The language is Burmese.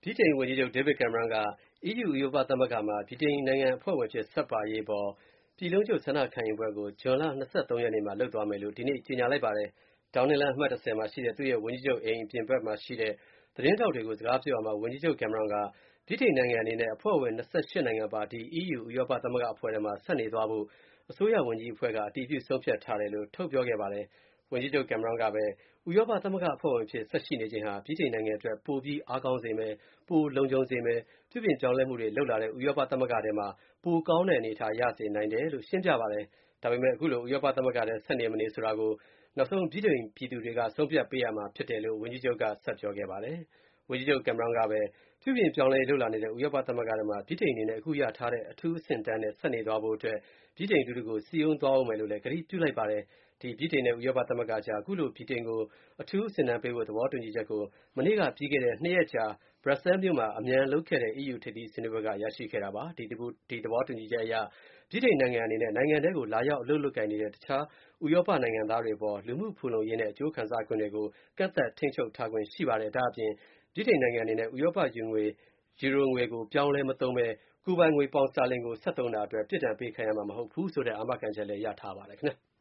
ဗြိတိန်ဝန်ကြီးချုပ် David Cameron က EU ဥရောပသမဂ္ဂမှာ ဗြိတိန်နိုင်ငံအဖွဲ့ဝင်အဖြစ်ဆက်ပါရေးအပေါ် ပြည်လုံးကျွတ်ဆန္ဒခံယူပွဲကို ဇွန်လ ၂၃ ရက်နေ့မှာလုပ်သွားမယ်လို့ ဒီနေ့ကြေညာလိုက်ပါတယ်။ ဒေါင်းနင်းလမ်းအမှတ် 10 မှာရှိတဲ့ သူ့ရဲ့ဝန်ကြီးချုပ်အိမ်အပြင်ဘက်မှာရှိတဲ့ သတင်းထောက်တွေကို စကားပြောရာမှာ ဝန်ကြီးချုပ် Cameron က ဗြိတိန်နိုင်ငံအနေနဲ့ အဖွဲ့ဝင် ၂၈ နိုင်ငံပါ ဒီ EU ဥရောပသမဂ္ဂအဖွဲ့ထဲမှာ ဆက်နေသွားဖို့ အစိုးရဝန်ကြီးအဖွဲ့က အတည်ပြုဆုံးဖြတ်ထားတယ်လို့ ထုတ်ပြောခဲ့ပါတယ်။ ဝန်ကြီးချုပ် Cameron ကပဲ ဥရောပသမဂ္ဂအဖွဲ့ဝင်အဖြစ်ဆက်ရှိနေခြင်းဟာ ဗြိတိန်နိုင်ငံအတွက် ပိုပြီးအားကောင်းစေမယ်၊ ပိုလုံခြုံစေမယ်၊ ပြုပြင်ပြောင်းလဲမှုတွေလုပ်လာတဲ့ ဥရောပသမဂ္ဂထဲမှာ ပိုကောင်းတဲ့အနေအထားရစေနိုင်တယ်လို့ ရှင်းပြပါတယ်။ ဒါပေမဲ့ ခုလို ဥရောပသမဂ္ဂထဲဆက်နေမနေဆိုတာကို နောက်ဆုံး ဗြိတိန်ပြည်သူတွေက ဆုံးဖြတ်ပေးရမှာဖြစ်တယ်လို့ ဝန်ကြီးချုပ်က ဆက်ပြောခဲ့ပါတယ်။ ဝန်ကြီးချုပ် Cameron ကပဲ ပြုပြင်ပြောင်းလဲရေးလုပ်လာနေတဲ့ ဥရောပသမဂ္ဂထဲမှာ ဗြိတိန်အနေနဲ့ အခုရထားတဲ့ အထူးအဆင့်အတန်းနဲ့ဆက်နေသွားဖို့အတွက် ဗြိတိန်လူထုကို စည်းရုံးသွားဦးမယ်လို့လည်း ကတိပြုလိုက်ပါတယ်။ ဗြိတိန်နဲ့ ဥရောပသမဂ္ဂကြား ခုလို ဗြိတိန်ကို အထူးအဆင့်အတန်းပေးဖို့ သဘောတူညီချက်ကို မနေ့က ပြီးခဲ့တဲ့ ၂ ရက်ကြာ Brussels မြို့မှာ အမြန်လုပ်ခဲ့တဲ့ EU ထိပ်သီးဆွေးနွေးပွဲက ရရှိခဲ့တာပါ။ ဒီသဘောတူညီချက်အရ ဗြိတိန်နိုင်ငံအနေနဲ့ နိုင်ငံထဲကို လာရောက်အလုပ်လုပ်ကိုင်နေတဲ့ တခြားဥရောပနိုင်ငံသားတွေအပေါ် လူမှုဖူလုံရေးနဲ့ အကျိုးခံစားခွင့်တွေကို ကန့်သတ်ထိန်းချုပ်ထားခွင့်ရှိပါတယ်။ ဒါ့အပြင် ဗြိတိန်နိုင်ငံအနေနဲ့ ဥရောပယူရိုငွေကို ပြောင်းလဲမသုံးဘဲ ကိုယ်ပိုင်ငွေ ပေါင်စတာလင်ကို ဆက်သုံးတာအတွက် ပြစ်ဒဏ်ပေးခံရမှာမဟုတ်ဘူးဆိုတဲ့ အာမခံချက်လည်း ရထားပါတယ်ခင်ဗျာ။